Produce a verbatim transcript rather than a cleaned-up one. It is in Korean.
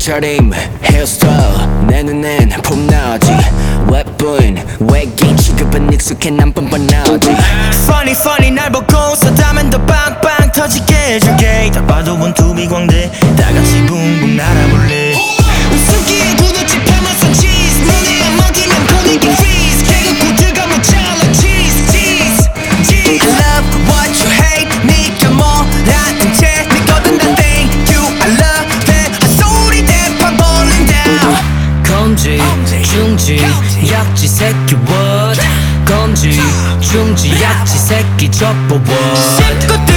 옷차림 헤어스타일 내 눈엔 폼나지 웹부인 외계인 취급은 익숙해 난 뻔뻔하지 Funny funny 날 보고 서다면 더 빵빵 터지게 해줄게 딱 봐도 원투비 광대 다같이 붕붕 날아볼래 웃음기에 구두집 파마산 치즈 눈에 안 먹히면 분위기 freeze 개그 코드가 모자라 cheese cheese cheese I love what you hate 니가 뭐라든 제 믿거든 다 thank you I love that 한 소리 대판 벌린다 검지 중지 약지 새끼 what 검지 중지 약지 새끼 접어 what